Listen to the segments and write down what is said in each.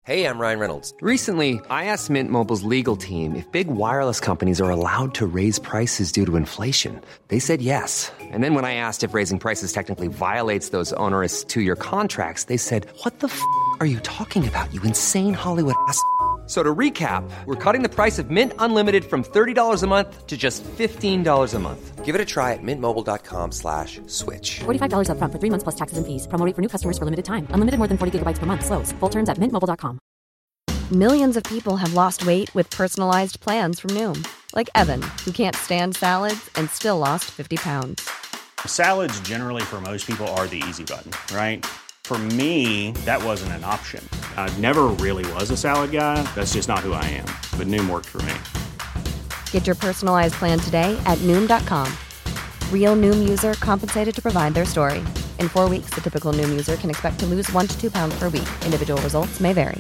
Hey, I'm Ryan Reynolds. Recently, I asked Mint Mobile's legal team if big wireless companies are allowed to raise prices due to inflation. They said yes. And then when I asked if raising prices technically violates those onerous two-year contracts, they said, "What the f*** are you talking about, you insane Hollywood ass?" So to recap, we're cutting the price of Mint Unlimited from $30 a month to just $15 a month. Give it a try at mintmobile.com/switch. $45 up front for 3 months plus taxes and fees. Promo rate for new customers for limited time. Unlimited more than 40 gigabytes per month. Slows full terms at mintmobile.com. Millions of people have lost weight with personalized plans from Noom. Like Evan, who can't stand salads and still lost 50 pounds. Salads generally for most people are the easy button, right? For me, that wasn't an option. I never really was a salad guy. That's just not who I am. But Noom worked for me. Get your personalized plan today at Noom.com. Real Noom user compensated to provide their story. In 4 weeks, the typical Noom user can expect to lose 1 to 2 pounds per week. Individual results may vary.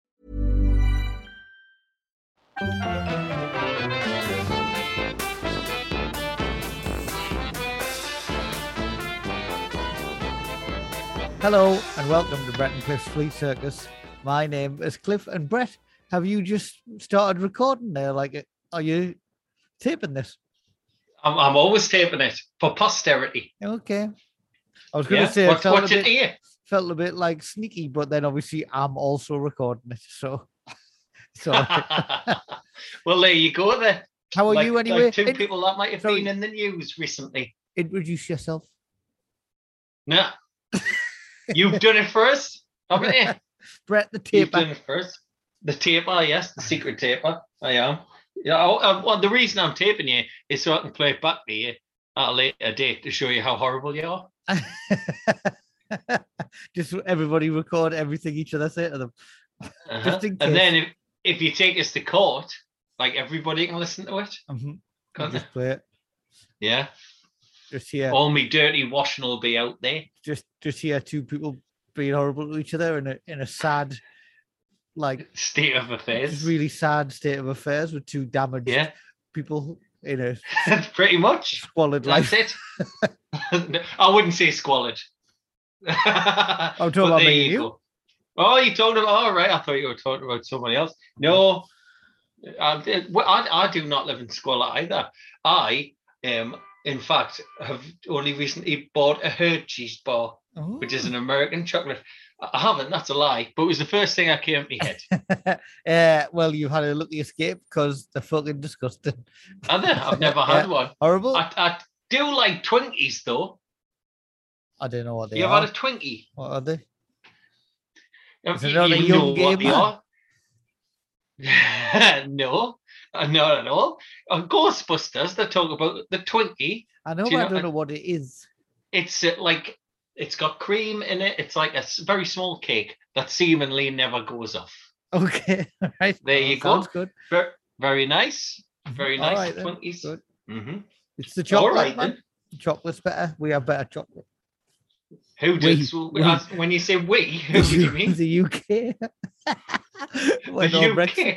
Hello and welcome to Brett and Cliff's Fleet Circus. My name is Cliff, and Brett, have you just started recording there? Like, are you taping this? I'm always taping it for posterity. Okay. I was going to say watch it here. Felt a bit like sneaky, but then obviously I'm also recording it. So well, there you go then. How are you anyway? Like two people that might have been in the news recently. Introduce yourself. No. You've done it first, haven't you? Brett the Taper. You've done it first. The Taper, yes, the secret taper. I am. Yeah. Well, the reason I'm taping you is so I can play it back to you at a later date to show you how horrible you are. Just everybody record everything each other say to them. Just in case. And then if you take us to court, like everybody can listen to it. Mm-hmm. Just play it. Yeah. Just here. All me dirty washing will be out there. Just hear two people being horrible to each other in a sad, like, state of affairs. Just really sad state of affairs with two damaged people in a pretty much squalid life. That's it. I wouldn't say squalid. I'm talking about me and you. Oh, you talking about? All right. I thought you were talking about somebody else. No, I do not live in squalor either. I in fact, have only recently bought a Hershey's bar, which is an American chocolate. I haven't, that's a lie, but it was the first thing that came to my head. Well, you've had a lucky escape because they're fucking disgusting. Are they? I've never had one. Horrible. I do like Twinkies, though. I don't know what they are. You have had a Twinkie? What are they? Is it another young game? No. Not at all. On Ghostbusters, they talk about the Twinkie. I know, but I don't know what it is. It's like, it's got cream in it. It's like a very small cake that seemingly never goes off. Okay, right. There you go. Sounds good. Very nice. Very nice. Right, Twinkies. Good. Mm-hmm. It's the chocolate. All right, man. then. The chocolate's better. We have better chocolate. Who does? When you say we, who do you mean? The UK. When Brexit.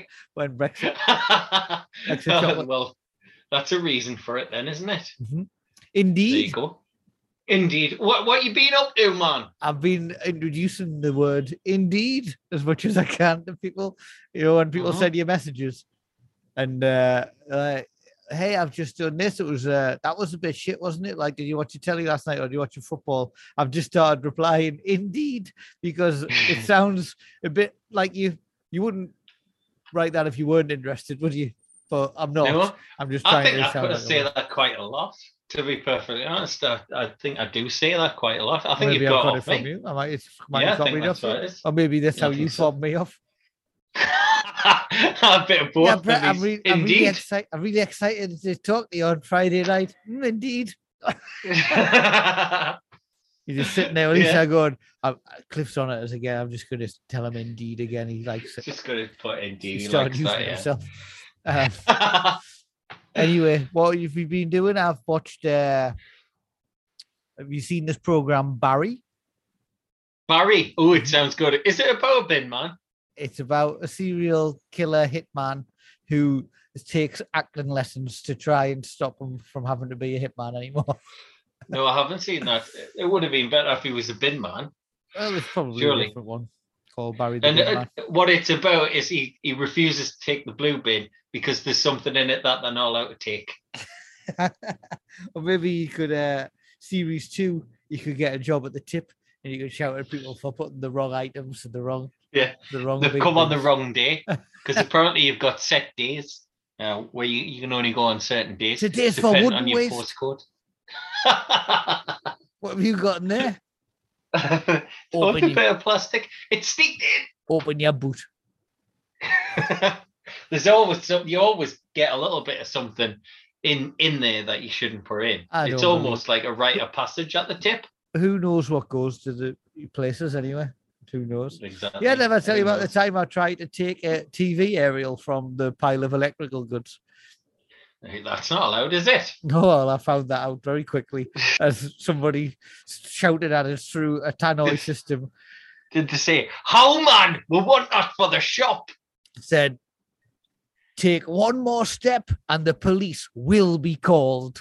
Well, that's a reason for it then, isn't it? Mm-hmm. Indeed. There you go. Indeed. What you been up to, man? I've been introducing the word indeed as much as I can to people. You know, when people send you messages and hey, I've just done this. It was that was a bit shit, wasn't it? Like, did you watch your telly last night or did you watch your football? I've just started replying indeed because it sounds a bit like you wouldn't write that if you weren't interested, would you? But I'm not. No, I'm just trying to sound. I think I say that quite a lot. To be perfectly honest, I think I do say that quite a lot. I think you've got it from you. I might have copied off you. Or maybe that's how you fobbed me off. A bit of both. Yeah, Brett, I'm really excited to talk to you on Friday night. Indeed. You're just sitting there with Lisa going, Cliff's on it as again. I'm just going to tell him indeed again. He likes it. Just going to put indeed. He started using it himself. Anyway, what have you been doing? I've watched. Have you seen this program, Barry? Barry? Oh, it sounds good. Is it about a bin man? It's about a serial killer hitman who takes acting lessons to try and stop him from having to be a hitman anymore. No, I haven't seen that. It would have been better if he was a bin man. Well, it's probably Surely. a different one. for Barry the And Bin Man. what it's about is he refuses to take the blue bin because there's something in it that they're not allowed to take. Or maybe you could, series 2, you could get a job at the tip and you could shout at people for putting the wrong items to the wrong. Yeah, they've big come on the bins. wrong day because apparently you've got set days where you can only go on certain days. Today's for depending wooden on your waste. postcode. What have you got in there? Open Open a your- bit of plastic. It's sneaked Open your boot. in. There's always something. You always get a little bit of something in there that you shouldn't put in. I It's don't almost like a rite of passage at the tip. Who knows what goes to the places anyway? Who knows? Exactly. Yeah, did I tell you Who about the knows? time I tried to take a TV aerial from the pile of electrical goods? Hey, that's not allowed, is it? No, well, I found that out very quickly as somebody shouted at us through a tannoy system. Did they say, "How man, we want that for the shop"? Said, take one more step and the police will be called.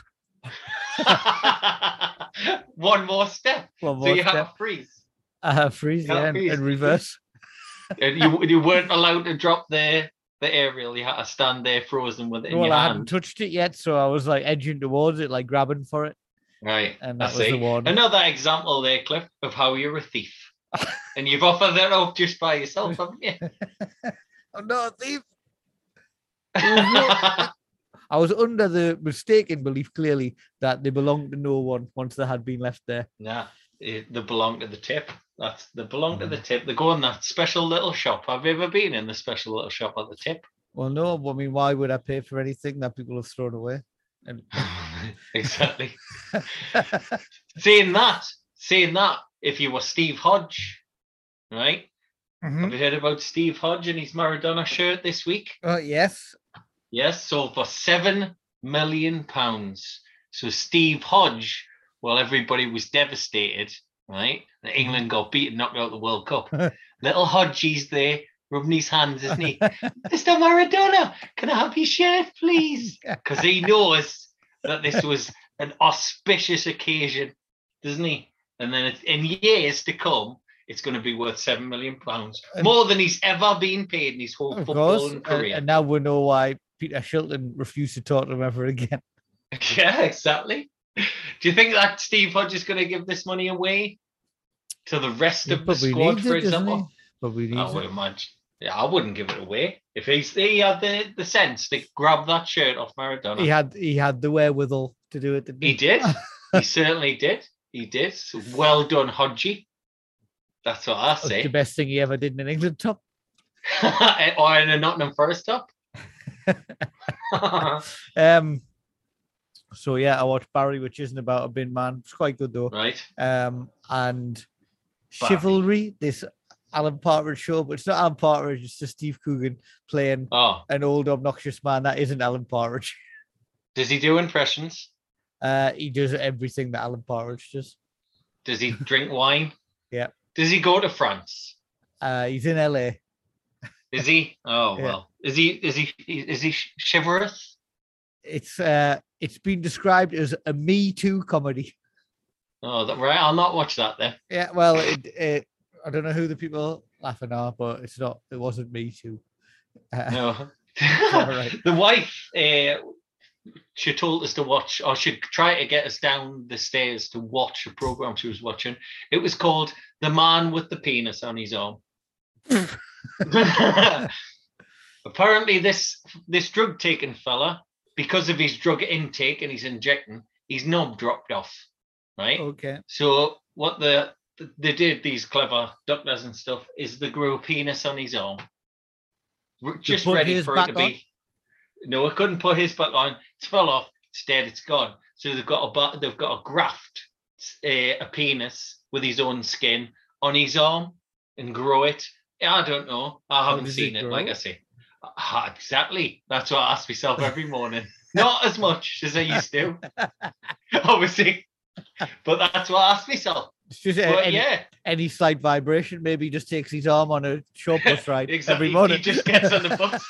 One more step. One So more you had step. to freeze. Freeze, Yeah, yeah, and freeze. reverse. And you weren't allowed to drop the aerial. You had to stand there frozen with it in Well, your I hadn't hand. touched it yet, so I was like edging towards it, like grabbing for it. Right. And I that was see. the one. Another example there, Cliff, of how you're a thief. And you've offered that up just by yourself, haven't you? I'm not a thief. I was under the mistaken belief, clearly, that they belonged to no one once they had been left there. Nah, they belong to the tip. They belong to the tip. They go in that special little shop. Have you ever been in the special little shop at the tip? Well, no, I mean, why would I pay for anything that people have thrown away? And Exactly. Saying that, if you were Steve Hodge, right? Have you heard about Steve Hodge and his Maradona shirt this week? Oh, yes. Yes, sold for £7 million. So Steve Hodge, while everybody was devastated, right? That England got beaten, knocked out the World Cup. Little Hodgie's there, rubbing his hands, isn't he? Mr. Maradona, can I have your shirt, please? Because he knows that this was an auspicious occasion, doesn't he? And then in years to come, it's going to be worth £7 million, more than he's ever been paid in his whole Of course. footballing career. And now we know why Peter Shilton refused to talk to him ever again. Yeah, exactly. Do you think that Steve Hodge is going to give this money away to the rest He of the probably squad, needs for it, doesn't he? example? Probably I needs would it. imagine. Yeah, I wouldn't give it away. If he had the sense to grab that shirt off Maradona, He had the wherewithal to do it. Didn't he did. He certainly did. He did. So well done, Hodgie. That's what I That's the say. best thing he ever did in an England top. Or in a Nottingham Forest top. So yeah, I watched Barry, which isn't about a bin man. It's quite good though. Right. And Barry. Chivalry, this Alan Partridge show, but it's not Alan Partridge, it's just Steve Coogan playing Oh, an old obnoxious man that isn't Alan Partridge. does he do impressions? He does everything that Alan Partridge does. Does he drink wine? Yeah. Does he go to France? He's in LA. Is he? Oh Yeah. well. Is he chivalrous? It's been described as a Me Too comedy. Oh, right. I'll not watch that then. Yeah, well, I don't know who the people laughing are, but it's not. It wasn't Me Too. No. all right. The wife, she told us to watch, or she'd try to get us down the stairs to watch a program she was watching. It was called The Man with the Penis on His Arm. Apparently, this drug taking fella, because of his drug intake and he's injecting, his knob dropped off. Right. Okay. So what they did, these clever doctors and stuff, is they grew a penis on his arm, just put ready his for it back to be. No, it couldn't put his back on. It fell off. It's dead. It's gone. So they've got a graft, a penis with his own skin on his arm and grow it. I don't know. I haven't does seen it it. Like grow? I say, exactly. That's what I ask myself every morning. Not as much as I used to, obviously, but that's what I ask myself. It's just But yeah. any slight vibration. Maybe he just takes his arm on a short bus ride Exactly. every morning. He just gets on the bus.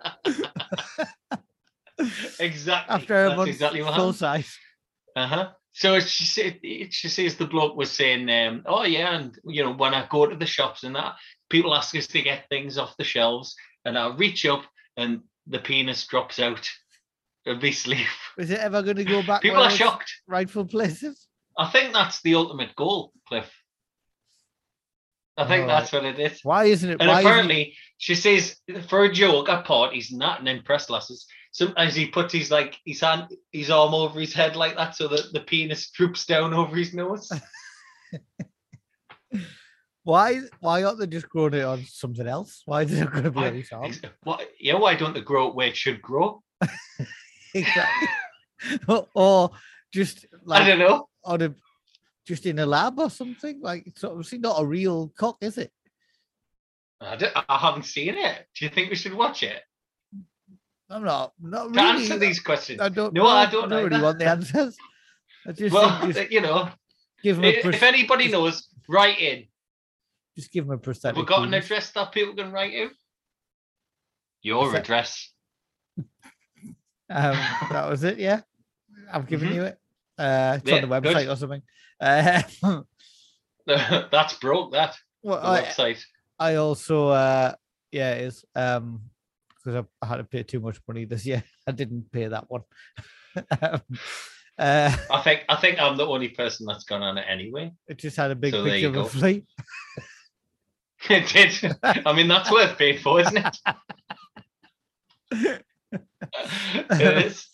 Exactly. After a That's month exactly what full happens. size. So she says the bloke was saying, oh yeah, and when I go to the shops and that, people ask us to get things off the shelves, and I reach up and the penis drops out of my sleeve. Is it ever going to go back? People are shocked. Rightful places. I think that's the ultimate goal, Cliff. I think that's what it is. Why isn't it? And apparently, she says for a joke at parties, not and then press glasses. Sometimes he puts his arm over his head like that, so that the penis droops down over his nose. Why aren't they just growing it on something else? Why is it going to be on his arm? Why don't they grow it where it should grow? Exactly. or just like I don't know. Just in a lab or something. Like it's obviously not a real cock, is it? I haven't seen it. Do you think we should watch it? I'm not really. To answer these questions. I don't really want the answers. I just give them if anybody knows, write in. Just give them a prosthetic. Have we got an address that people can write to? Your address. That was it. Yeah, I've given you it. It's on the website or something. That's broke. The website. I also, it is because I had to pay too much money this year. I didn't pay that one. I think I'm the only person that's gone on it anyway. It just had a big picture of a flea. It did. I mean, that's worth paying for, isn't it? It is.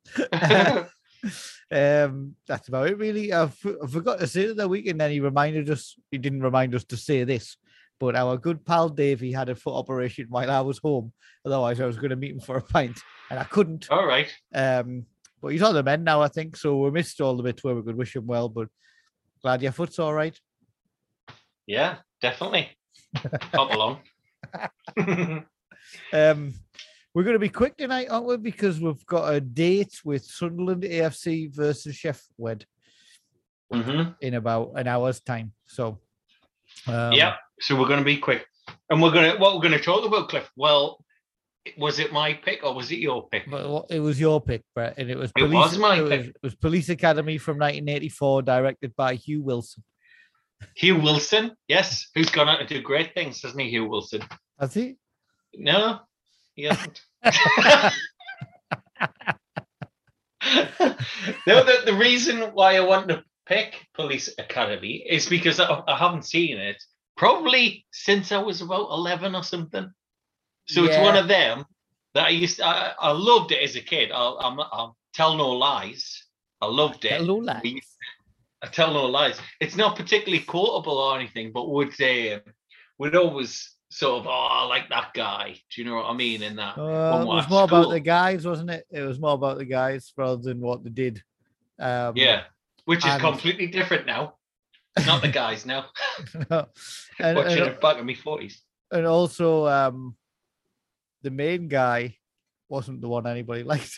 That's about it, really. I forgot to say that weekend. Then he didn't remind us to say this, but our good pal Davey had a foot operation while I was home. Otherwise, I was going to meet him for a pint, and I couldn't. All right. But he's on the mend now, I think. So we missed all the bits where we could wish him well. But glad your foot's all right. Yeah, definitely. Hop along. We're going to be quick tonight, aren't we? Because we've got a date with Sunderland AFC versus Sheffield in about an hour's time. So, so we're going to be quick, and what we're going to talk about, Cliff. Well, was it my pick or was it your pick? Well, it was your pick, Brett, and it was my pick. It was Police Academy from 1984, directed by Hugh Wilson. Hugh Wilson, yes, who's gone out to do great things, hasn't he, Hugh Wilson? Has he? No. He hasn't. No, the reason why I want to pick Police Academy is because I haven't seen it probably since I was about 11 or something. So it's one of them that I loved it as a kid. I'll tell no lies. I loved it. Tell no lies. I tell no lies. It's not particularly quotable or anything, but would always sort of, I like that guy. Do you know what I mean? In that, it was more about the guys, wasn't it? It was more about the guys rather than what they did. Which is completely different now. Not the guys now. No. Watching it back in my 40s. And also, the main guy wasn't the one anybody liked.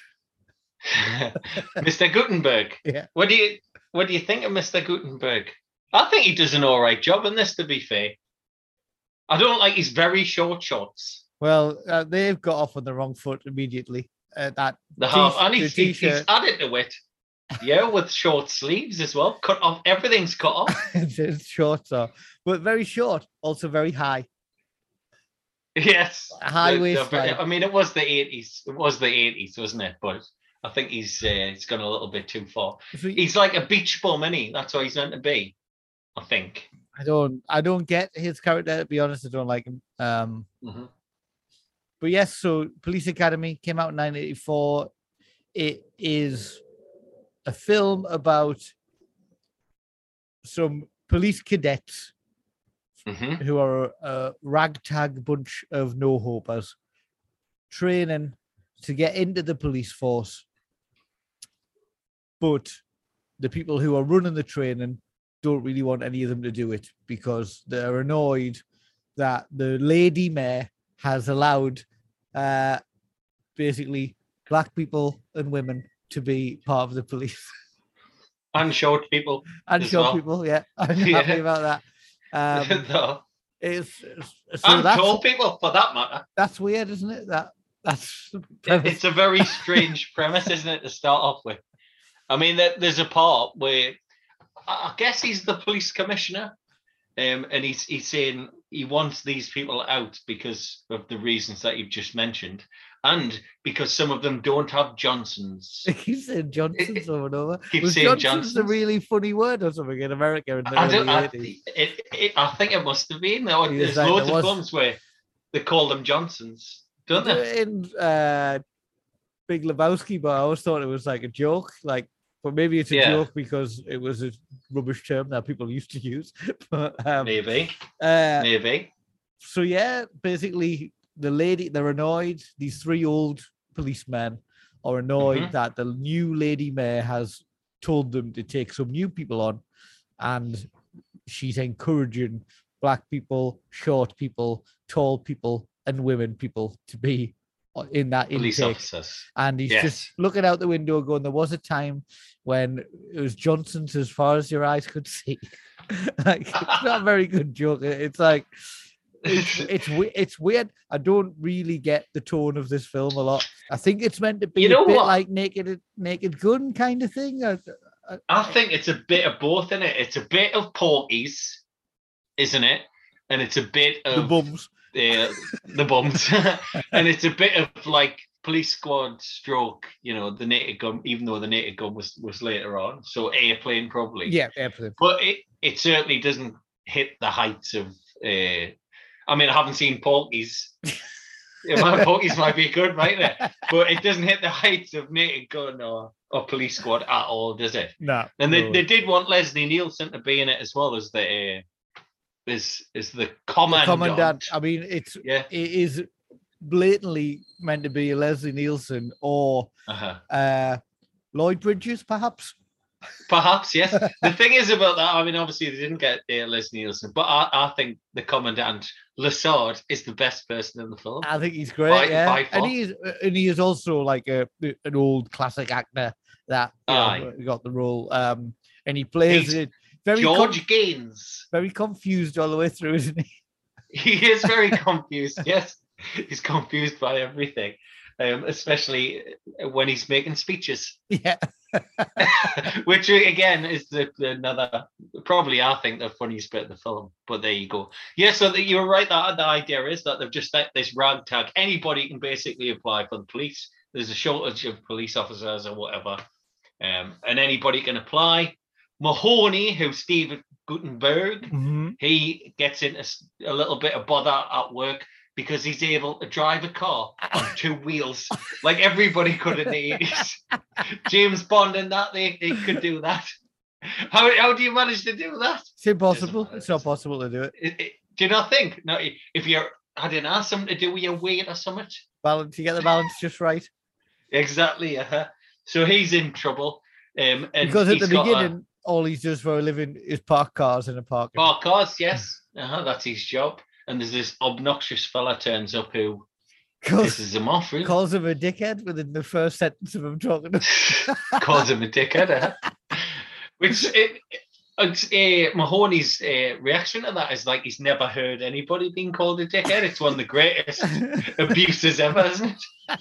Mr. Gutenberg. Yeah. What do you think of Mr. Gutenberg? I think he does an all right job in this, to be fair. I don't like his very short shorts. Well, they've got off on the wrong foot immediately. And he's added to it. Yeah, with short sleeves as well. Cut off. Everything's cut off. It's shorts are, but very short. Also very high. Yes. High waistline. I mean, it was the 80s. It was the 80s, wasn't it? But I think he's gone a little bit too far. He's like a beach bum, isn't he? That's what he's meant to be, I think. I don't get his character, to be honest. I don't like him. But yes, so Police Academy came out in 1984. It is a film about some police cadets who are a ragtag bunch of no-hopers training to get into the police force. But the people who are running the training don't really want any of them to do it because they're annoyed that the lady mayor has allowed basically black people and women to be part of the police. And short people. And short people, yeah. I'm happy about that. No. And tall people, for that matter. That's weird, isn't it? That's it's a very strange premise, isn't it, to start off with? I mean, there's a part where I guess he's the police commissioner, and he's saying he wants these people out because of the reasons that you've just mentioned, and because some of them don't have Johnsons. He said Johnson's over and over. Keep Was saying Johnson's a really funny word or something in America in the I, early don't, I, 80s? I think it must have been. There's like, loads there of was- films where they call them Johnsons, don't they? In Big Lebowski, but I always thought it was like a joke. Like, but maybe it's a Yeah. joke because it was a rubbish term that people used to use. But Maybe. so yeah, basically they're annoyed. These three old policemen are annoyed that the new lady mayor has told them to take some new people on, and she's encouraging black people, short people, tall people, and women people to be in that Police intake. officers. And he's Yes. just looking out the window going, there was a time when it was Johnson's as far as your eyes could see. Like, it's not a very good joke. It's like, it's weird. I don't really get the tone of this film a lot. I think it's meant to be You know a bit what? like Naked Gun kind of thing. I think it's a bit of both in it. It's a bit of Porky's, isn't it? And it's a bit of The bums. the bums, and it's a bit of like Police Squad stroke, the Naked Gun, even though the Naked Gun was later on. So Airplane probably. Yeah, Airplane. But it certainly doesn't hit the heights of. I mean, I haven't seen Porky's. Porky's might be good, right there, but it doesn't hit the heights of Naked Gun or Police Squad at all, does it? No. And they did want Leslie Nielsen to be in it as well as the commandant. Commandant. I mean, it is blatantly meant to be Leslie Nielsen or Lloyd Bridges, perhaps. Perhaps, yes. The thing is about that, I mean, obviously they didn't get Leslie Nielsen, but I think the commandant Lassard is the best person in the film. I think he's great, by far. and he is also like an old classic actor that got the role. And he plays it very George Gaines. very confused all the way through, isn't he? He is very confused. Yes, he's confused by everything, especially when he's making speeches. Yeah. Which again is another, probably I think the funniest bit of the film. But there you go. Yeah, so you're right. That the idea is that they've just let this ragtag. Anybody can basically apply for the police. There's a shortage of police officers or whatever, and anybody can apply. Mahoney, who's Steve Guttenberg, he gets into a little bit of bother at work because he's able to drive a car on two wheels, like everybody could in the 80s. James Bond and that, they could do that. How do you manage to do that? It's impossible. It's not possible to do it. Do you not think? No, if you're, I don't know, something to do with your weight or something. Balance, you get the balance just right. Exactly. So he's in trouble. And because at the he's got beginning, all he does for a living is park cars in a parking. Park cars, yes. That's his job. And there's this obnoxious fella turns up who pisses him off, really. Calls him a dickhead within the first sentence of him talking to him. Calls him a dickhead. Which Mahoney's reaction to that is like he's never heard anybody being called a dickhead. It's one of the greatest abuses ever, isn't it?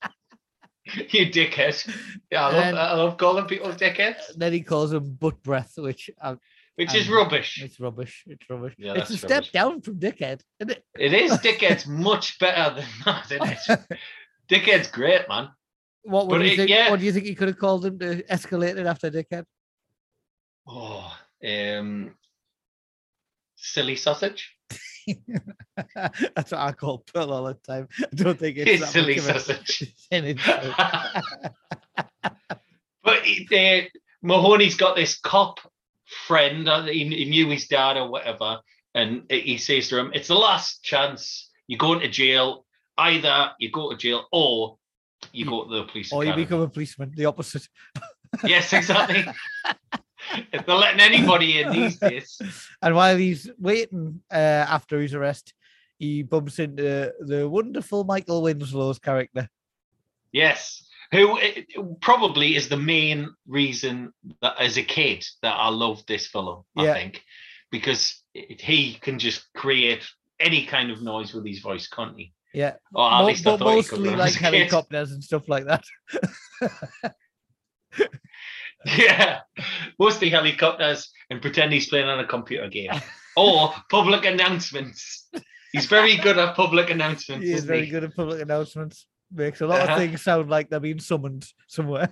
You dickhead. Yeah, I love calling people dickheads. Then he calls him butt breath, which is rubbish. It's rubbish. It's rubbish. Yeah, it's a that's step rubbish. down from dickhead, isn't it? It is. Dickhead's much better than that, isn't it? Dickhead's great, man. What do you think? What do you think he could have called him to escalate it after dickhead? Oh, silly sausage. That's what I call Pearl all the time. I don't think it's that silly much of a sausage. But Mahoney's got this cop friend. He knew his dad or whatever, and he says to him, "It's the last chance. You're going to jail. Either you go to jail or you go to the police or you academy." become a policeman. The opposite. Yes, exactly. If they're letting anybody in these days. And while he's waiting after his arrest, he bumps into the wonderful Michael Winslow's character. Yes, who probably is the main reason that as a kid that I loved this film, I think, because he can just create any kind of noise with his voice, can't he? Yeah. Or at least I thought he could mostly when I like was a kid. helicopters and stuff like that. Yeah. Mostly helicopters and pretend he's playing on a computer game. Or public announcements. He's very good at public announcements. He is very good at public announcements. Makes a lot of things sound like they're being summoned somewhere.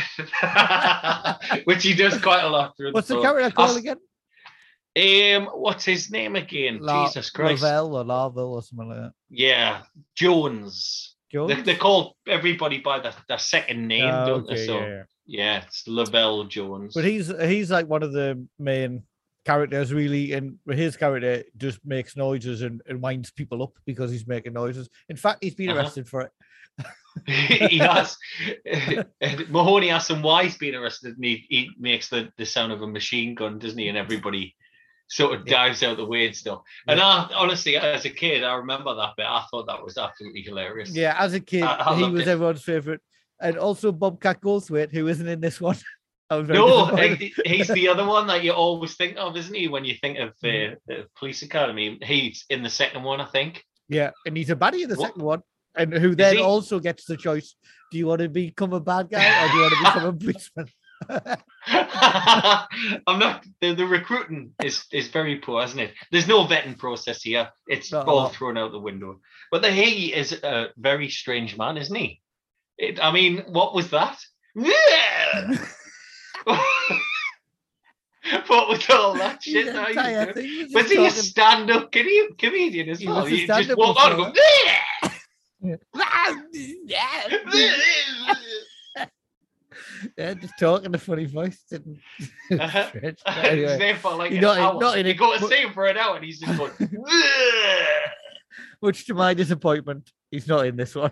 Which he does quite a lot. What's the character called again? What's his name again? Jesus Christ. Lavelle or Larville or something like that. Yeah, Jones. Jones? They call everybody by their second name, don't okay, they? So yeah, it's Lavelle Jones. But he's like one of the main characters, really, and his character just makes noises and winds people up because he's making noises. In fact, he's been arrested for it. He has. Mahoney asks him why he's been arrested, and he makes the sound of a machine gun, doesn't he? And everybody sort of dives out the way and stuff. And I honestly, as a kid, I remember that bit. I thought that was absolutely hilarious. Yeah, as a kid, he was everyone's favorite. And also Bobcat Goldthwait, who isn't in this one. No, he's the other one that you always think of, isn't he? When you think of the Police Academy, he's in the second one, I think. Yeah, and he's a baddie in the second one. And who then also gets the choice: do you want to become a bad guy or do you want to become a policeman? I'm not. The recruiting is very poor, isn't it? There's no vetting process here. It's all thrown out the window. But he is a very strange man, isn't he? I mean, what was that? What was all that shit? Was he a stand-up comedian as well? He just walked on and go. Yeah, just talking a funny voice. Didn't anyway, for like you go to see him for an hour and he's just going. Much to my disappointment, he's not in this one.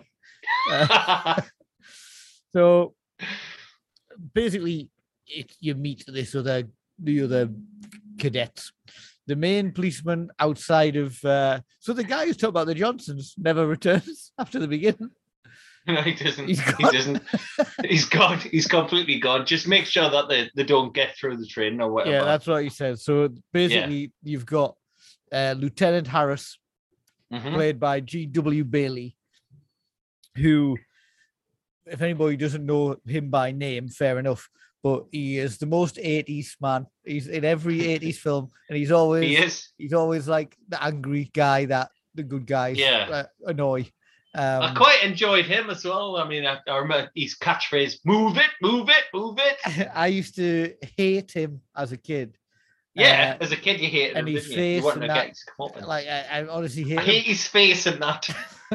So basically, you meet the other cadets. The main policeman outside of so the guy who's talking about the Johnsons never returns after the beginning. No, he doesn't. He doesn't. He's gone. He's completely gone. Just make sure that they don't get through the train or whatever. Yeah, that's what he says. So basically, you've got Lieutenant Harris, played by G.W. Bailey, who, if anybody doesn't know him by name, fair enough. But he is the most 80s man. He's in every 80s film, and he's always like the angry guy that the good guys annoy. I quite enjoyed him as well. I mean, I remember his catchphrase, move it, move it, move it. I used to hate him as a kid. Yeah, as a kid you hated him, his didn't face you? and that, like I honestly hate him. His face and that.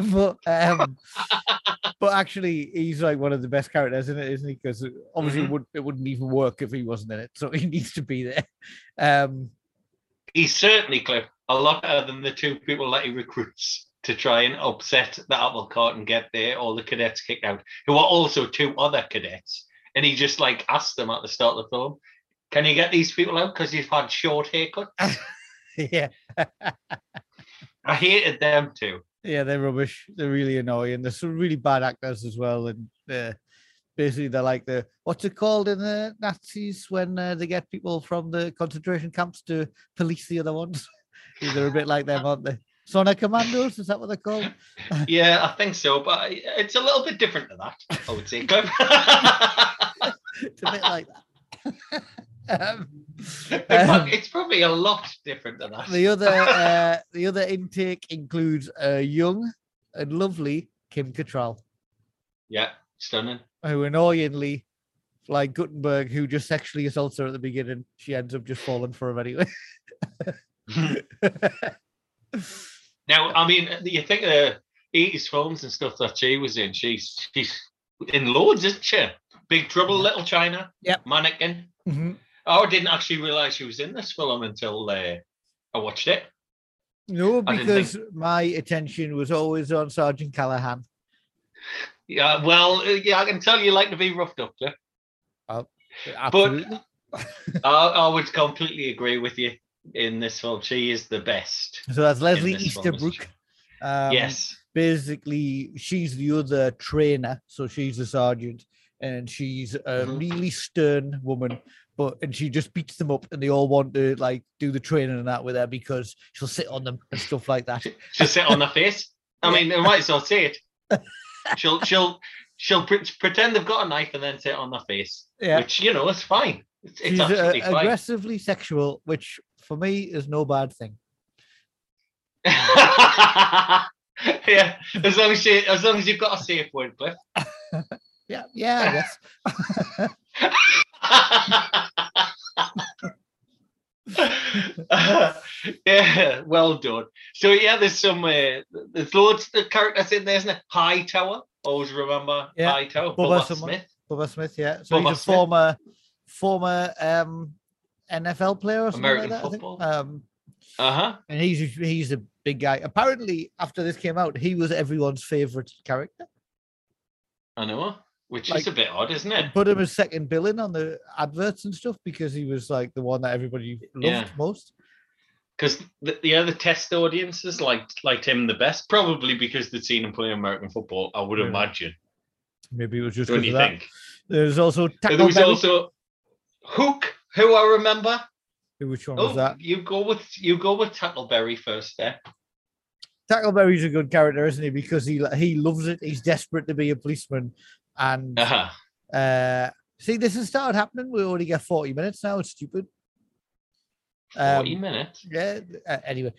but actually, he's like one of the best characters in it, isn't he? Because obviously it wouldn't even work if he wasn't in it, so he needs to be there. He's certainly clever, a lot better than the two people that he recruits to try and upset the apple cart and get all the cadets kicked out, who are also two other cadets. And he just like asked them at the start of the film, can you get these people out because you've had short haircuts? Yeah. I hated them too. Yeah, they're rubbish. They're really annoying. They're some really bad actors as well. And basically they're like what's it called in the Nazis when they get people from the concentration camps to police the other ones? They're a bit like them, aren't they? Sonic Commandos, is that what they're called? Yeah, I think so, but it's a little bit different than that, I would say. It's a bit like that. It's probably a lot different than that. The other intake includes a young and lovely Kim Cattrall. Yeah, stunning. Who annoyingly, like Guttenberg, who just sexually assaults her at the beginning, she ends up just falling for him anyway. Now, I mean, you think of the 80s films and stuff that she was in. She's in loads, isn't she? Big Trouble, Little China, Mannequin. Mm-hmm. I didn't actually realise she was in this film until I watched it. No, because my attention was always on Sergeant Callahan. Yeah, well, I can tell you like to be roughed up, Cliff. Absolutely. But I would completely agree with you. In this film, she is the best. So that's Leslie Easterbrook. Yes. Basically, she's the other trainer, so she's the sergeant, and she's a really stern woman. And she just beats them up, and they all want to like do the training and that with her because she'll sit on them and stuff like that. She'll sit on their face. I mean, they might as well say it. She'll she'll pretend they've got a knife and then sit on their face. Yeah. Which, you know, it's fine. It's She's absolutely fine. aggressively sexual, which for me is no bad thing. Yeah, as long as you've got a safe word, Cliff. Yeah, I guess. Yeah, well done. So yeah, there's loads of characters in there, isn't it? Hightower, always remember Hightower. Bubba Smith. Bubba Smith, yeah. So Bubba he's a Smith. former NFL player or something American like that, football. I think. And he's a big guy. Apparently, after this came out, he was everyone's favorite character. I know, which is a bit odd, isn't it? Put him as second billing on the adverts and stuff because he was like the one that everybody loved most. Because the test audiences liked him the best, probably because they'd seen him play American football. I would imagine. Maybe it was just. What do you think? There's also there was also Hook, who I remember. Which one was that? You go with Tackleberry first there. Tackleberry's a good character, isn't he? Because he loves it. He's desperate to be a policeman, and see, this has started happening. We already get 40 minutes now. It's stupid. 40 minutes. Yeah. Anyway,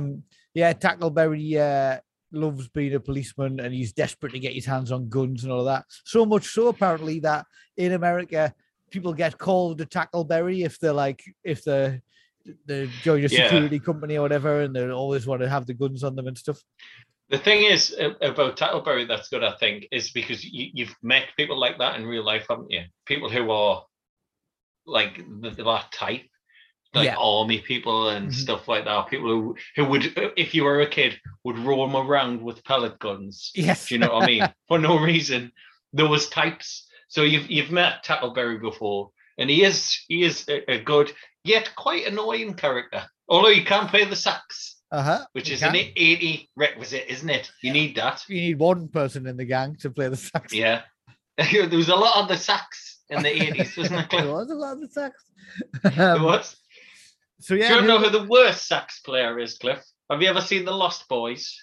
Tackleberry loves being a policeman, and he's desperate to get his hands on guns and all of that. So much so, apparently, that in America, people get called a Tackleberry if they join a security company or whatever, and they always want to have the guns on them and stuff. The thing is about Tackleberry that's good, I think, is because you've met people like that in real life, haven't you? People who are like that type, like army people and stuff like that. People who would, if you were a kid, would roam around with pellet guns. Yes. Do you know what I mean? For no reason. Those types. So you've met Tackleberry before, and he is a good yet quite annoying character. Although he can play the sax, which is an 80 requisite, isn't it? You need that. You need one person in the gang to play the sax. Yeah, there was a lot of the sax in the 80s, wasn't there? There was a lot of the sax. There was. So yeah, do you know who the worst sax player is, Cliff? Have you ever seen The Lost Boys?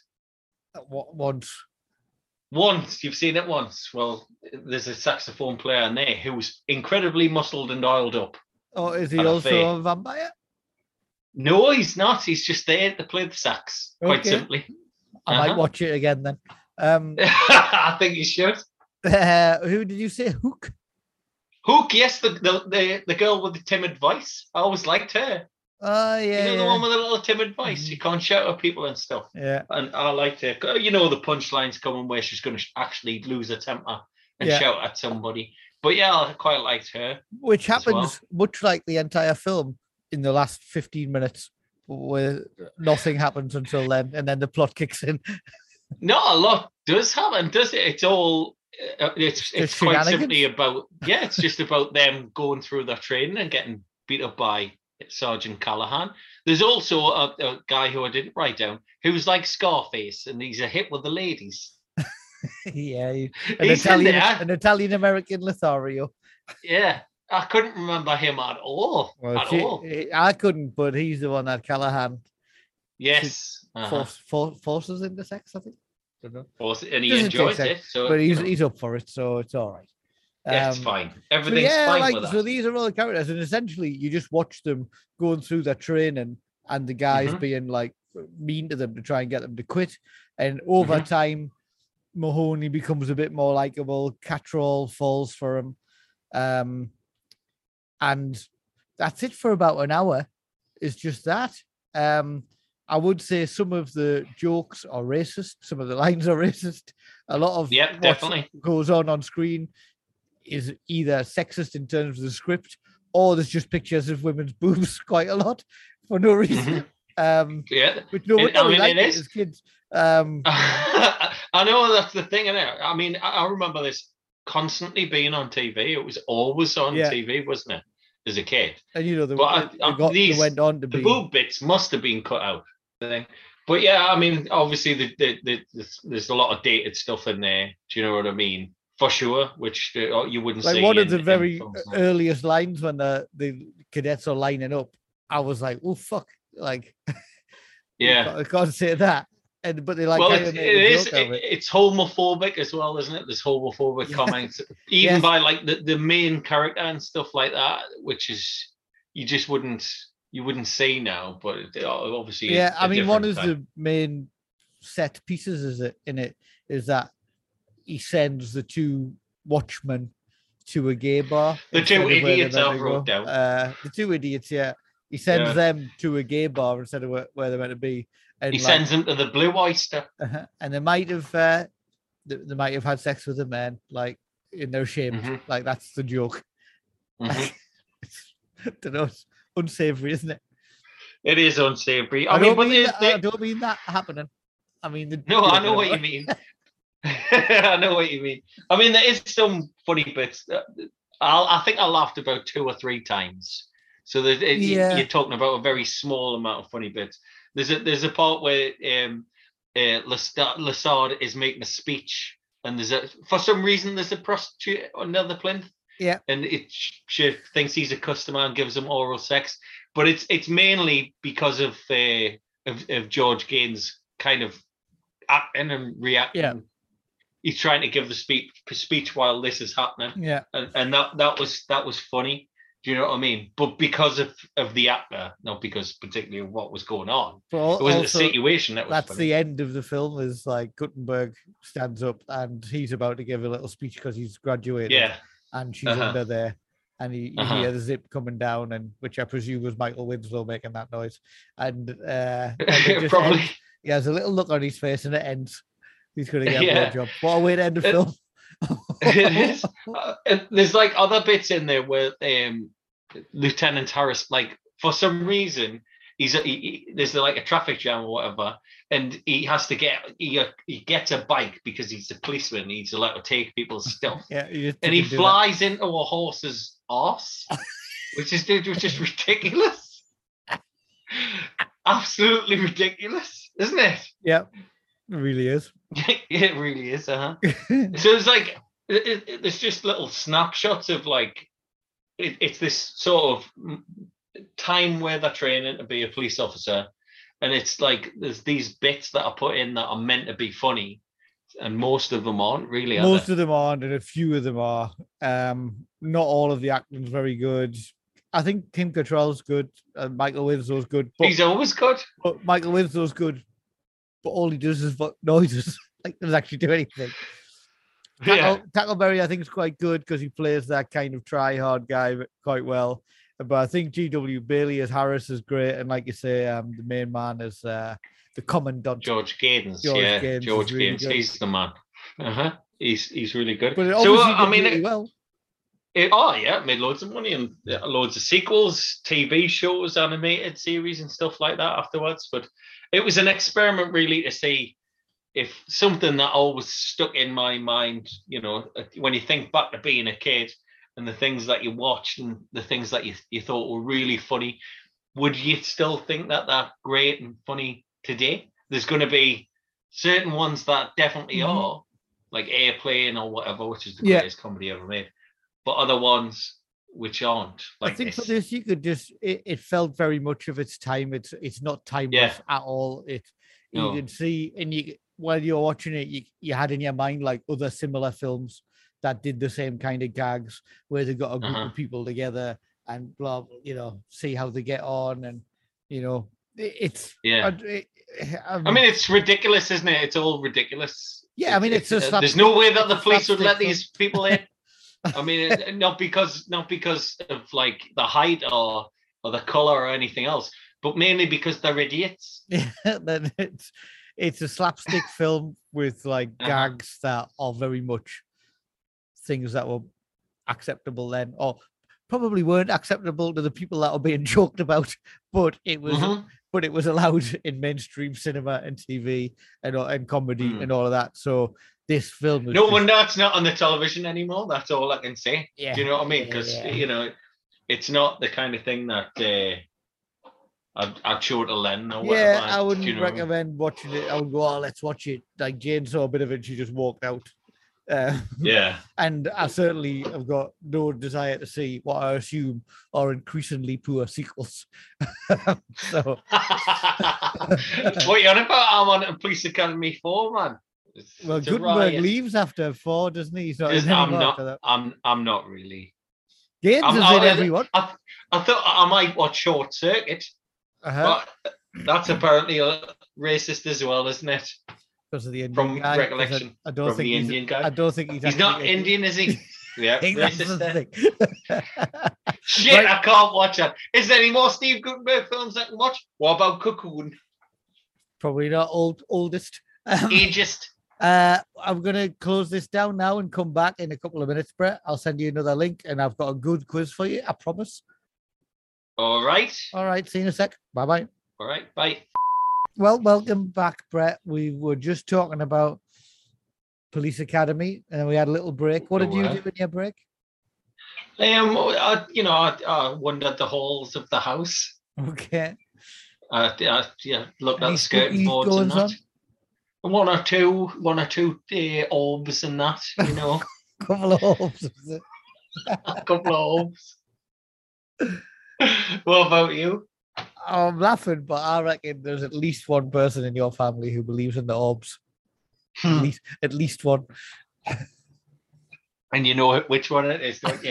Once, you've seen it once. Well, there's a saxophone player in there who's incredibly muscled and oiled up. Oh, is he also a vampire? No, he's not. He's just there to play the sax, quite simply. I might watch it again then. I think you should. Who did you say? Hook? Hook, yes, the girl with the timid voice. I always liked her. Oh, yeah. You know, the one with a little timid voice. You can't shout at people and stuff. Yeah. And I liked her. You know, the punchline's coming where she's going to actually lose her temper and shout at somebody. But yeah, I quite liked her. Which happens much like the entire film in the last 15 minutes, where nothing happens until then, and then the plot kicks in. Not a lot does happen, does it? It's all... It's quite simply about... Yeah, it's just about them going through their training and getting beat up by Sergeant Callahan. There's also a guy who I didn't write down who's like Scarface, and he's a hit with the ladies. Yeah, an Italian American Lothario. Yeah, I couldn't remember him at all. I couldn't, but he's the one that Callahan. Yes, forces into sex, I think. Don't know. And he enjoys it, so but he's up for it, so it's all right. Yeah, it's fine. Everything's fine with that. So these are all the characters, and essentially you just watch them going through their training, and the guys being like mean to them to try and get them to quit. And over time, Mahoney becomes a bit more likable. Cattrall falls for him, and that's it for about an hour. It's just that. I would say some of the jokes are racist. Some of the lines are racist. A lot of what goes on screen is either sexist in terms of the script, or there's just pictures of women's boobs quite a lot for no reason. Which nobody liked it as kids. I know that's the thing, isn't it? I mean, I remember this constantly being on TV. It was always on TV, wasn't it? As a kid. And you know, they went on to be... boob bits must have been cut out. But yeah, I mean, obviously there's a lot of dated stuff in there. Do you know what I mean? For sure, which you wouldn't see. Like one of the very earliest lines when the cadets are lining up, I was like, "Oh fuck!" Like, yeah, I can't say that. and but they like Well, kind it of make a is. joke of it. It's homophobic as well, isn't it? There's homophobic comments, even Yes. by like the main character and stuff like that, which is you just wouldn't say now. But obviously, Yeah, I a mean, one different of time. the main set pieces in it is that he sends the two watchmen to a gay bar. The instead two of where they're idiots meant I've to wrote go. down. The two idiots, yeah. He sends Yeah. them to a gay bar instead of where they're meant to be. And He sends them to the Blue Oyster. and they might have had sex with a man, like in their shame. Mhm. Like that's the joke. Mhm. I don't know, it's unsavory, isn't it? It is unsavory. I mean, don't but mean they- that, they- I don't mean that happening. I mean the No, I joke know of what it. you mean. I know what you mean. I mean, there is some funny bits. I think I laughed about 2 or 3 times. So Yeah. you're talking about a very small amount of funny bits. There's a part where Lassard is making a speech, and for some reason there's a prostitute under the plinth. Yeah. And she thinks he's a customer and gives him oral sex, but it's mainly because of George Gaines kind of acting and reacting. Yeah. He's trying to give the speech while this is happening, Yeah. and that was funny. Do you know what I mean? But because of the actor, not because particularly of what was going on. But It wasn't also, the situation that was that's funny. the end of the film. Is like Gutenberg stands up and he's about to give a little speech because he's graduated. Yeah. And she's Uh-huh. under there, and you hear the zip coming down, and which I presume was Michael Winslow making that noise. And it just Probably. ends. He has a little look on his face, and it ends. He's going to get Yeah. a blowjob. What a way to end a film! It is. And there's like other bits in there where Lieutenant Harris, like for some reason, there's like a traffic jam or whatever, and he has to he gets a bike because he's a policeman. And he's allowed to take people's stuff, Yeah, and he flies into a horse's arse, which is ridiculous. Absolutely ridiculous, isn't it? Yeah, it really is. It really is. So it's like there's just little snapshots of like it's this sort of time where they're training to be a police officer, and it's like there's these bits that are put in that are meant to be funny, and most of them aren't really. Most of them aren't, and a few of them are. Not all of the acting's very good. I think Kim Cattrall's good, and Michael Winslow's good. But, He's always good. but Michael Winslow's good, but all he does is noises. Like doesn't actually do anything. Tackleberry, I think, is quite good because he plays that kind of try-hard guy quite well. But I think G.W. Bailey as Harris is great, and like you say, the main man is the commandant. George Gaines. George Yeah, Gaines George is really Gaines. good. He's the man. He's really good. But it So obviously I did mean, really well. it made loads of money and loads of sequels, TV shows, animated series, and stuff like that afterwards. But it was an experiment, really, to see if something that always stuck in my mind, you know, when you think back to being a kid and the things that you watched and the things that you thought were really funny, would you still think that they're great and funny today? There's going to be certain ones that definitely are, like Airplane or whatever, which is the greatest comedy ever made. But other ones which aren't. Like I think this. for this, you could just it felt very much of its time. It's not timeless at all. You can see, and while you're watching it, you had in your mind like other similar films that did the same kind of gags where they got a group of people together and blah, see how they get on, and it's I mean, it's ridiculous, isn't it? It's all ridiculous. Yeah, I mean, it's just there's no way that the it's a police would let slapstick these people in. I mean, not because of like the height or the color or anything else, but mainly because they're idiots. Yeah, then it's a slapstick film with like gags that are very much things that were acceptable then, or probably weren't acceptable to the people that are being joked about, but it was allowed in mainstream cinema and TV and comedy and all of that. So this film was wonder it's not on the television anymore. That's all I can say. Yeah. Do you know what I mean? Because it's not the kind of thing that I'd show to Len or whatever. Yeah, I wouldn't recommend watching it. I would go, let's watch it. Like Jane saw a bit of it, she just walked out. Yeah. And I certainly have got no desire to see what I assume are increasingly poor sequels. So, What you on about? I'm on Police Academy 4, man. well, It's a Gutenberg riot. leaves after 4, doesn't he? He's not Just- in I'm anymore after not. that. I'm not really. Gaines is in everyone. I thought I might watch Short Circuit, Uh-huh. but that's apparently racist as well, isn't it? Because of the Indian From guy. 'cause recollection, I don't from think the he's, Indian guy. I don't think he's He's not actually- Indian, is he? Yeah, I think that's racist the there. thing. Shit, Right. I can't watch that. Is there any more Steve Gutenberg films I can watch? What about Cocoon? Probably not oldest. Ageist? I'm going to close this down now and come back in a couple of minutes, Brett. I'll send you another link and I've got a good quiz for you. I promise. All right. All right. See you in a sec. Bye-bye. All right. Bye. Well, welcome back, Brett. We were just talking about Police Academy and then we had a little break. What did you do in your break? I wandered the halls of the house. Okay. Looked at Any the skirting spooky boards and goings that. One or two orbs and that, Couple of holes. a couple of orbs. What about you? I'm laughing, but I reckon there's at least one person in your family who believes in the orbs. At least one. And you know which one it is, don't you?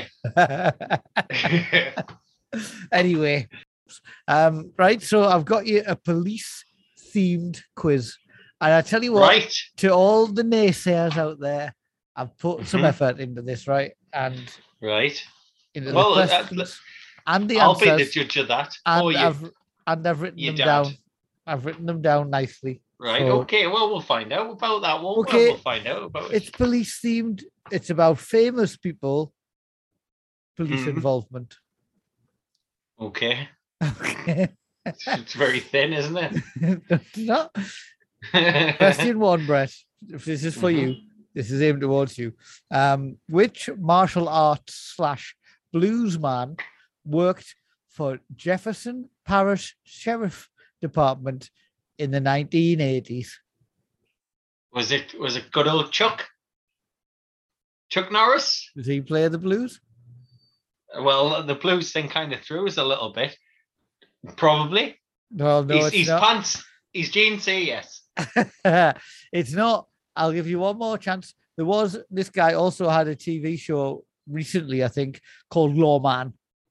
Anyway, right. So I've got you a police-themed quiz, and I tell you what, Right. to all the naysayers out there, I've put some effort into this, right? And Right. into Well, the questions and the I'll be the answers, judge of that. and you. I've written you them dad. down. I've written them down nicely. Right. So- Okay. Well, we'll find out about that one. Okay. We'll find out about It's it. police themed. It's about famous people, police Mhm. involvement. Okay. Okay. It's very thin, isn't No. it? Question one, Brett. If this is for you, this is aimed towards you. Which martial arts / blues man worked for Jefferson Parish Sheriff Department in the 1980s? Was it good old Chuck? Chuck Norris? Did he play the blues? Well, the blues thing kind of threw us a little bit. Probably. No, it's He's not. pants. He's jeans. Say yes. It's not. I'll give you one more chance. This guy also had a TV show recently, I think, called Lawman.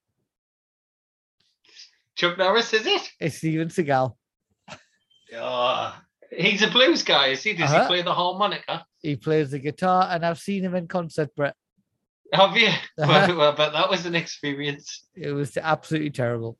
Chuck Norris, is it? It's Steven Seagal. He's a blues guy, is he? Does Uh-huh. he play the harmonica? He plays the guitar, and I've seen him in concert, Brett. Have you? Uh-huh. Well, but that was an experience. It was absolutely terrible.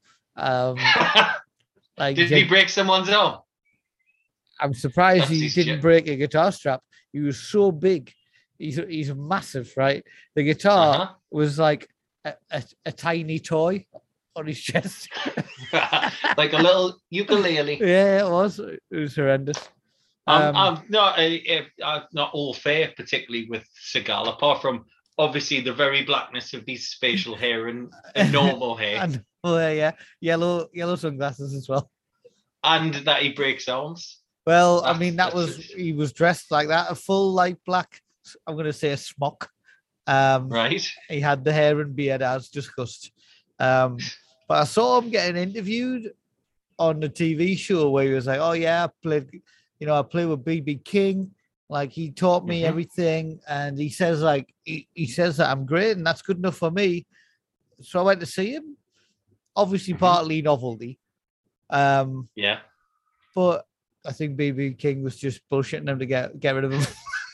Like, Did he break someone's arm? I'm surprised That's he his didn't joke. break a guitar strap. He was so big. He's massive, right? The guitar Uh-huh. was like a tiny toy on his chest. Like a little ukulele. Yeah, it was. It was horrendous. I'm not all fair, particularly with Seagal, apart from obviously the very blackness of his facial hair and normal hair, And yeah, yellow sunglasses as well. and that he breaks arms. Well, I That's- mean, that's he was dressed like that, a full light black. I'm going to say a smock. Right. He had the hair and beard as discussed. But I saw him getting interviewed on the TV show where he was like, "Oh yeah, I played with BB King. Like he taught me Mhm. everything." And he says like he says that I'm great and that's good enough for me. So I went to see him. Obviously, partly novelty. Yeah. But I think BB King was just bullshitting him to get rid of him.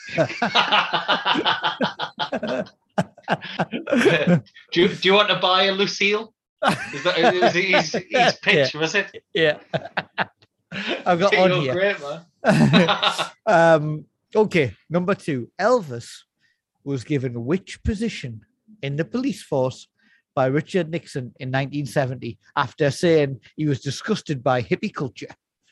do you want to buy a Lucille? Is that was his pitch? Was it? Yeah. I've got on You're here. great, man. Okay, number 2. Elvis was given which position in the police force by Richard Nixon in 1970 after saying he was disgusted by hippie culture?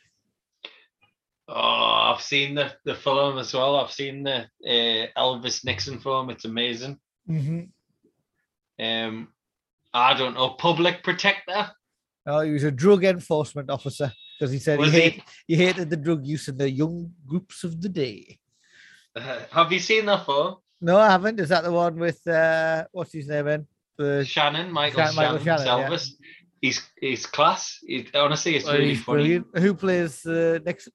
Oh, I've seen the film as well. I've seen the Elvis Nixon film. It's amazing. Mm-hmm. I don't know. Public protector. Oh, he was a drug enforcement officer because he said Was he hated the drug use in the young groups of the day. Have you seen that film? No, I haven't. Is that the one with what's his name in? The Michael Shannon, yeah. Elvis. He's class. Honestly, it's really he's funny. Brilliant. Who plays Nixon?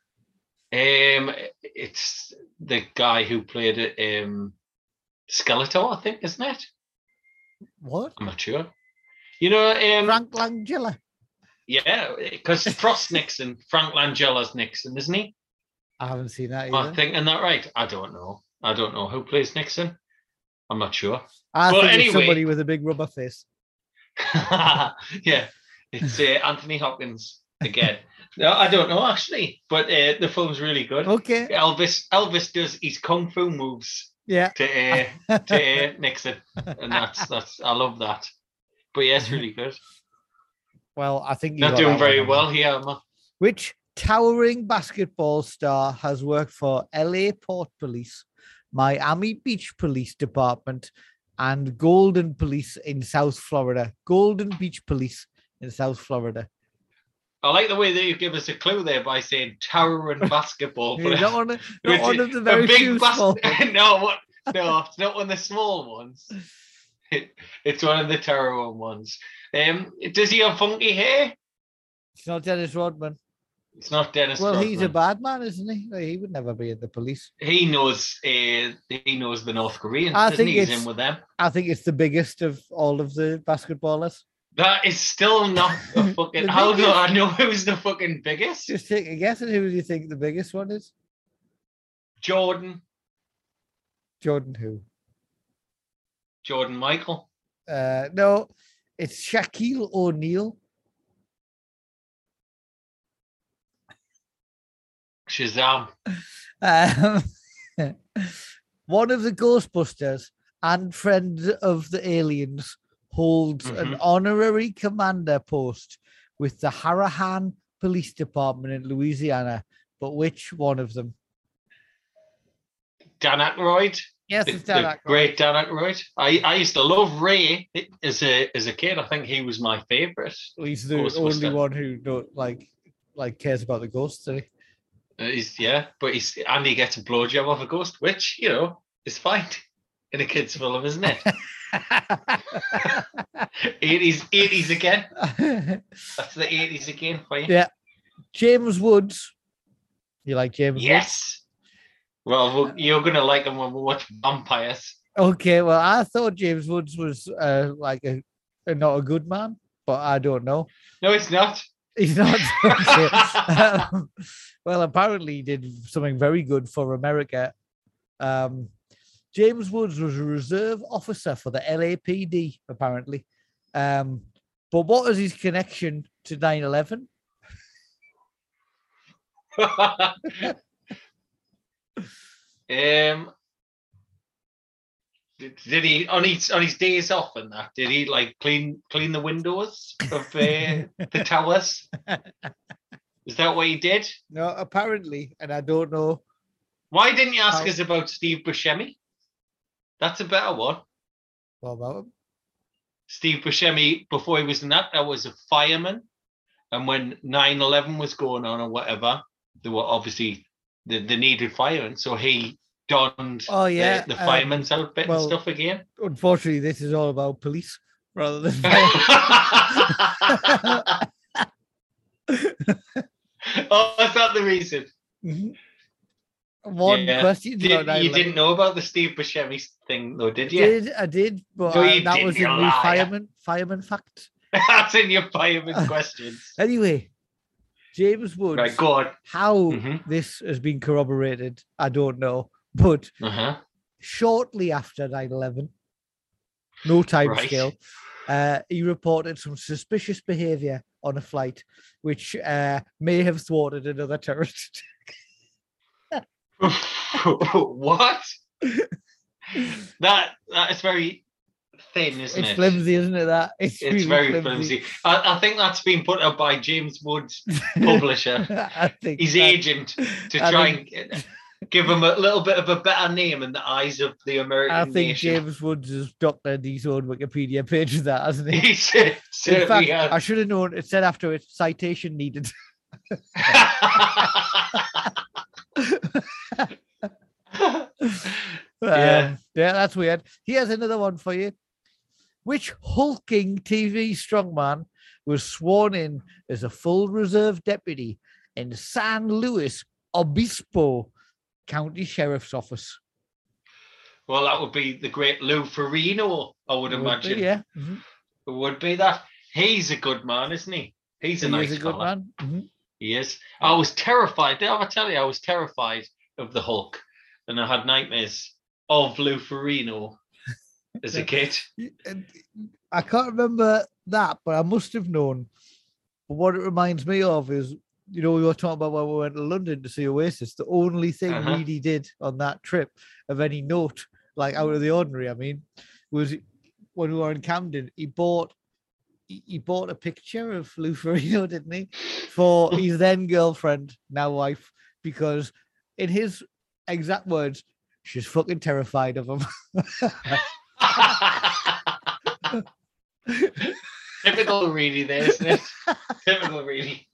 It's the guy who played it, Skeletor, I think, isn't it? What? I'm not sure. You know, Frank Langella. Yeah, because Frost Nixon, Frank Langella's Nixon, isn't he? I haven't seen that Am either. I thinking that right? I don't know who plays Nixon. I'm not sure. I think it's somebody with a big rubber face. Yeah, it's Anthony Hopkins again. No, I don't know actually, but the film's really good. Okay. Elvis does his kung fu moves. Yeah. To Nixon, and that's I love that. But yeah, it's really good. Well, I think you're not doing very well here, Emma. Which towering basketball star has worked for LA Port Police, Miami Beach Police Department, and Golden Police in South Florida? Golden Beach Police in South Florida. I like the way that you give us a clue there by saying towering basketball player. Not one of the very few small ones. No, it's not one of the small ones. It's one of the towering ones. Does he have funky hair? It's not Dennis Rodman. It's not Dennis Rodman. Well, he's a bad man, isn't he? He would never be in the police. He knows the North Koreans. He's in with them. I think it's the biggest of all of the basketballers. That is still not a fucking... How do I know who's the fucking biggest? Just take a guess at who do you think the biggest one is? Jordan. Jordan who? Jordan Michael. No, it's Shaquille O'Neal. Shazam. One of the Ghostbusters and friends of the aliens holds an honorary commander post with the Harahan Police Department in Louisiana. But which one of them? Dan Aykroyd. Yes, it's Dan Aykroyd. Great Dan Aykroyd. I used to love Ray as a kid. I think he was my favorite. Well, he's the only one who don't like cares about the ghosts, isn't he? But Andy gets a blowjob off a ghost, which is fine in a kids' film, isn't it? 80s again. That's the 80s again for you. Yeah. James Woods. You like James Woods? Yes. Well, you're going to like him when we watch Vampires. Okay, well, I thought James Woods was not a good man, but I don't know. No, it's not. He's not. Okay. Well, apparently he did something very good for America. James Woods was a reserve officer for the LAPD, apparently. But what was his connection to 9/11? Did he on his days off and that? Did he clean the windows of the towers? Is that what he did? No, apparently, and I don't know. Why didn't you ask us about Steve Buscemi? That's a better one. What about him? Steve Buscemi, before he was in that was a fireman, and when 9/11 was going on or whatever, there were obviously the needed firemen, so he donned the fireman's outfit and stuff again. Unfortunately, this is all about police rather than Oh, is that the reason? Mm-hmm. One question. You didn't know about the Steve Buscemi thing, though, did you? I did, but no, that was in the fireman fact. That's in your fireman questions. Anyway, James Woods. Right, go on. How this has been corroborated, I don't know. But shortly after 9/11, no time scale, he reported some suspicious behavior on a flight, which may have thwarted another terrorist attack. What? That is very thin, isn't it? It's flimsy, isn't it? It's really very flimsy. I think that's been put up by James Woods' publisher, his agent, to try and give him a little bit of a better name in the eyes of the American nation. James Woods has doctored his own Wikipedia page of that, hasn't he? He certainly in fact, has. I should have known. It said after it, citation needed. Yeah, that's weird. Here's another one for you. Which hulking TV strongman was sworn in as a full reserve deputy in San Luis Obispo County Sheriff's Office? Well, that would be the great Lou Ferrigno, I would imagine. Yeah. It would be that. He's a good man, isn't he? He's a nice good fella. man. He is. I was terrified. Did I ever tell you I was terrified of the Hulk? And I had nightmares of Lou Ferrigno as a kid. I can't remember that, but I must have known. But what it reminds me of is, we were talking about when we went to London to see Oasis. The only thing Reedy did on that trip of any note, like out of the ordinary, I mean, was when we were in Camden, he bought a picture of Lou Ferrigno, didn't he? For his then girlfriend, now wife, because in his exact words, she's fucking terrified of him. Typical Reedy there, isn't it? Typical Reedy.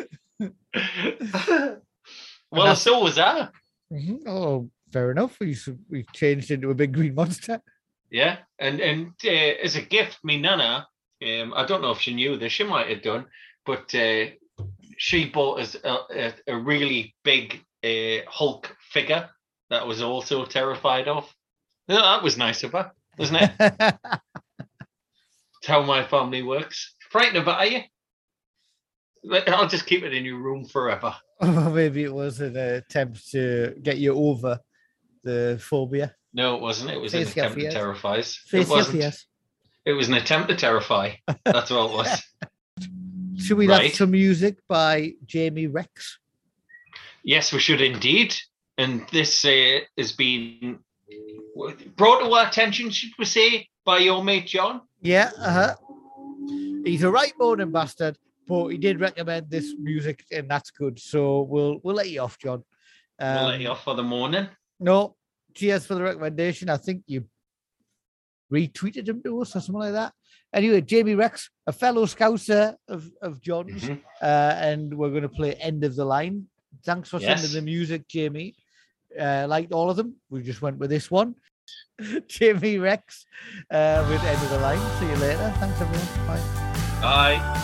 Well, so was that. Oh, fair enough. We changed into a big green monster. Yeah, and as a gift, me nana, I don't know if she knew this, she might have done, but she bought us a really big Hulk figure that I was also terrified of. Yeah, that was nice of her, wasn't it? That's how my family works. Frightened about, are you? I'll just keep it in your room forever. Maybe it was an attempt to get you over the phobia. No, it wasn't. It was an attempt to terrify us. It wasn't. It was an attempt to terrify. That's all it was. Should we have some music by Jamie Rex? Yes, we should indeed. And this has been brought to our attention, should we say, by your mate John? Yeah, He's a right moaning bastard, but he did recommend this music, and that's good. So we'll let you off, John. We'll let you off for the morning. No, cheers for the recommendation. I think you retweeted him to us or something like that. Anyway, Jamie Rex, a fellow Scouser of John's, and we're going to play End of the Line. Thanks for sending the music, Jamie. Liked all of them. We just went with this one. Jamie Rex with End of the Line. See you later. Thanks, everyone. Bye. Bye.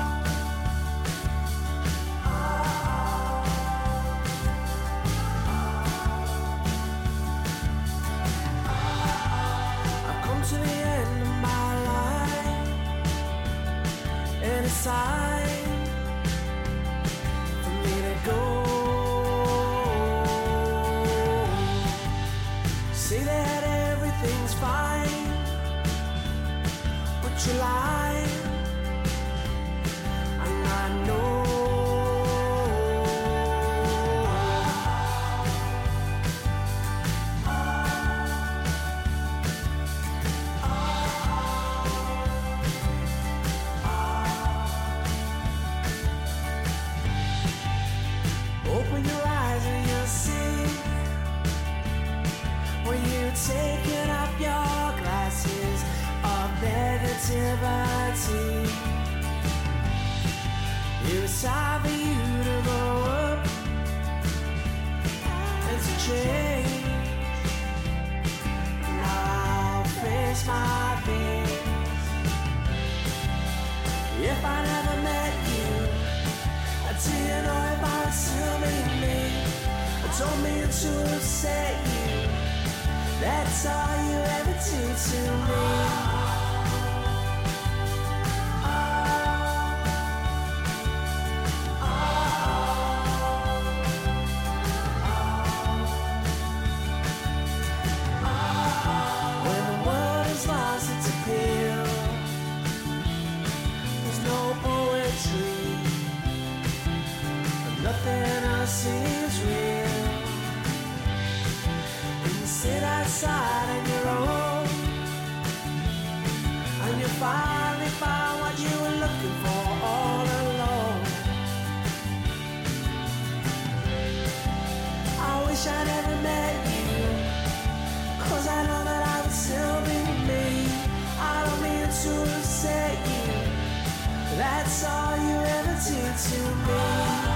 Sign for me to go. Say that everything's fine, but you lie, and I know. Taking up your glasses of negativity. It was time for you to grow up and to change. Now I'll face my fears. If I never met you, I didn't know if I would still be me. I don't mean to upset you. That's all you ever do to me. When the world has lost its appeal, there's no poetry, and nothing else seems real. Sit outside on your own, and you finally found what you were looking for all alone. I wish I never met you, 'cause I know that I would still be me. I don't mean to upset you, that's all you ever did to me.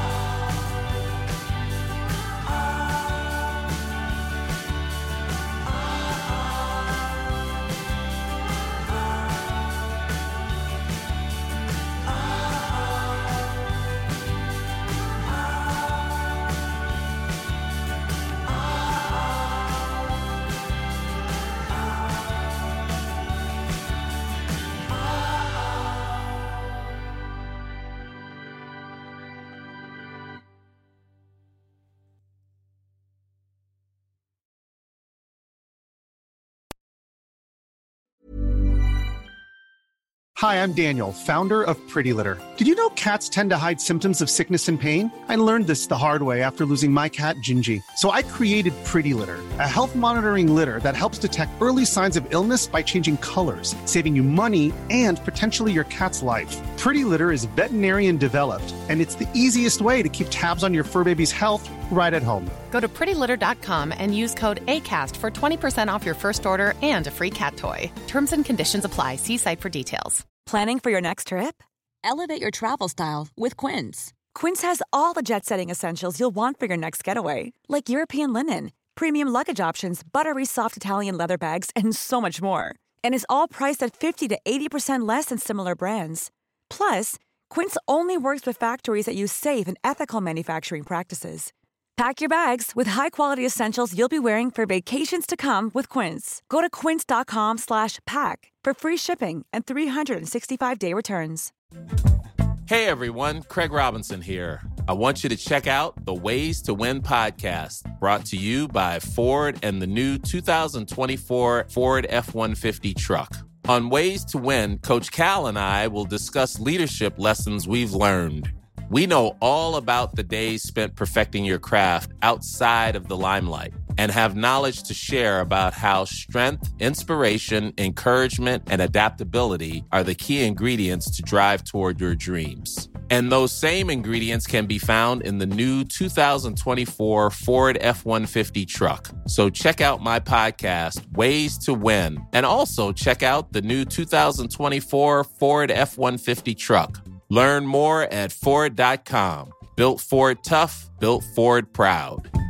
Hi, I'm Daniel, founder of Pretty Litter. Did you know cats tend to hide symptoms of sickness and pain? I learned this the hard way after losing my cat, Gingy. So I created Pretty Litter, a health monitoring litter that helps detect early signs of illness by changing colors, saving you money and potentially your cat's life. Pretty Litter is veterinarian developed, and it's the easiest way to keep tabs on your fur baby's health right at home. Go to prettylitter.com and use code ACAST for 20% off your first order and a free cat toy. Terms and conditions apply. See site for details. Planning for your next trip? Elevate your travel style with Quince. Quince has all the jet-setting essentials you'll want for your next getaway, like European linen, premium luggage options, buttery soft Italian leather bags, and so much more. And is all priced at 50 to 80% less than similar brands. Plus, Quince only works with factories that use safe and ethical manufacturing practices. Pack your bags with high-quality essentials you'll be wearing for vacations to come with Quince. Go to quince.com/pack for free shipping and 365-day returns. Hey everyone, Craig Robinson here. I want you to check out the Ways to Win podcast, brought to you by Ford and the new 2024 Ford F-150 truck. On Ways to Win, Coach Cal and I will discuss leadership lessons we've learned. We know all about the days spent perfecting your craft outside of the limelight and have knowledge to share about how strength, inspiration, encouragement, and adaptability are the key ingredients to drive toward your dreams. And those same ingredients can be found in the new 2024 Ford F-150 truck. So check out my podcast, Ways to Win, and also check out the new 2024 Ford F-150 truck. Learn more at Ford.com. Built Ford tough, built Ford proud.